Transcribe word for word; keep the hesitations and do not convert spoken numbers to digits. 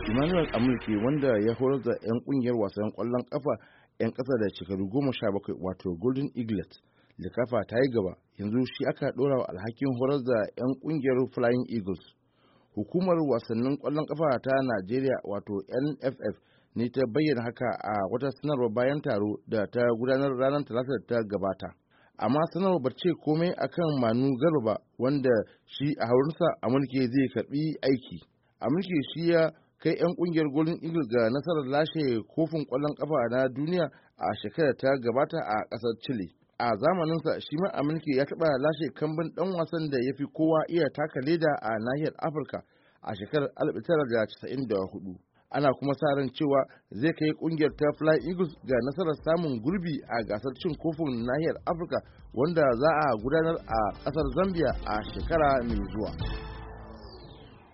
Emmanuel Amunike, wanda ya horar da 'yan kungiyar wasan kwallon kafa 'yan kasa da shekaru goma sha bakwai wato Golden Eaglet, likafa ta yi gaba, yanzu shi aka dora wa alhakin horar da 'yan kungiyar Flying Eagles. Hukumar wasannin kwallon kafa ta Najeriya wato N F F ne ta bayyana haka a wata sanarwa bayan taro da ta gudanar ranar talata da ta gabata. Amma sanarwa ba ce komai akan Manu Garba ba, wanda shi a haurinsa Amunike zai karbi aiki. Amunike shi ya kai 'yan kungiyar Golden Eagles ga nasarar lashe kofin kwallon kafa na duniya a shekarar ta gabata a kasar Chile. A zamaninsa shi ma Amunike ya taɓa lashe kambun ɗan wasan da ya fi kowa iya taka leda a nahiyar Afirka a shekarar alif tara da casa'in da hudu. Ana kuma sa ran cewa zai kai kungiyar ta Fly Eagles ga nasarar samun gurbi a gasar cin kofin nahiyar Afirka wanda za a gudanar a ƙasar Zambia a shekara mai zuwa.